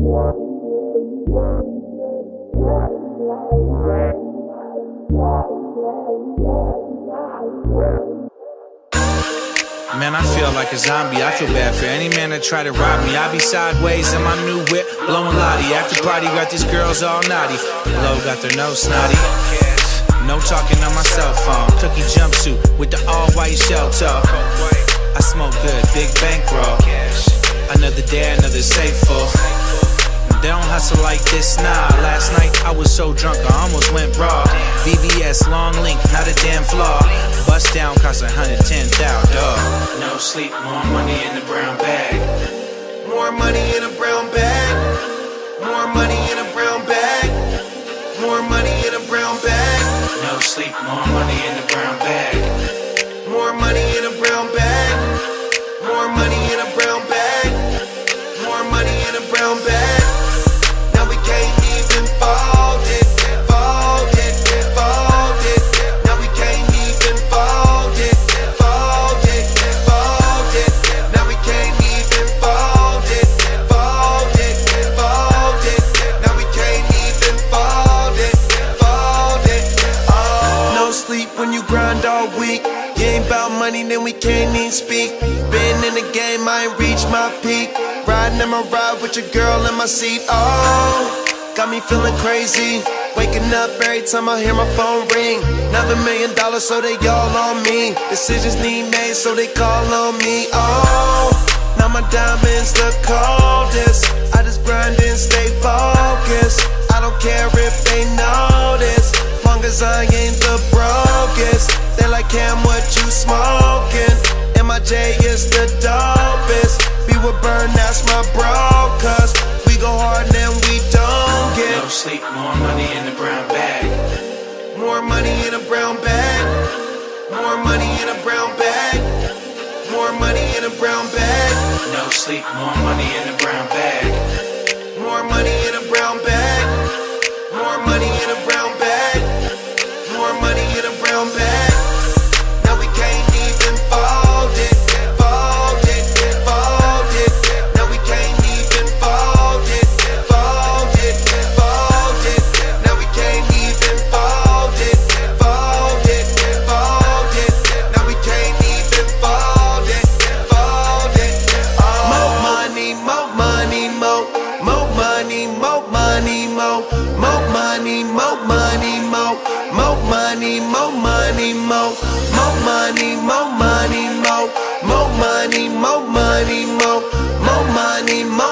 Man, I feel like a zombie. I feel bad for any man that try to rob me. I be sideways in my new whip, blowing Lottie. After party, got these girls all naughty. The blow got their nose snotty. No talking on my cell phone. Cookie jumpsuit with the all-white shell toe. I smoke good, big bankroll. Another day, another safe full. They don't hustle like this, nah. Last night I was so drunk I almost went raw. VVS, long link, not a damn flaw. Bust down cost 110,000, dawg. No sleep, more money in the brown bag. More money in a brown bag. More money in a brown bag. More money in a brown bag. No sleep, more money in the brown bag. More money in a brown bag. More money in a brown bag. More money in a brown bag. Money, then we can't even speak. Been in the game, I ain't reached my peak. Riding in my ride with your girl in my seat. Oh, got me feeling crazy. Waking up every time I hear my phone ring. Another $1 million, so they all on me. Decisions need made, so they call on me. Oh, now my diamonds the coldest. I just grind and stay focused. I don't care if they notice, long as I ain't the brokest. They like, Cam, what you smoking? MIJ is the dopest. Be with Burn, that's my bro. Cause we go hard and we don't get no sleep, more money in the brown bag. More money in a brown bag. More money in a brown bag. More money in a brown bag. No sleep, more money in a brown bag. More money in a brown bag. More money in a brown bag. More money in a brown bag. More money, more money, more money, more money, more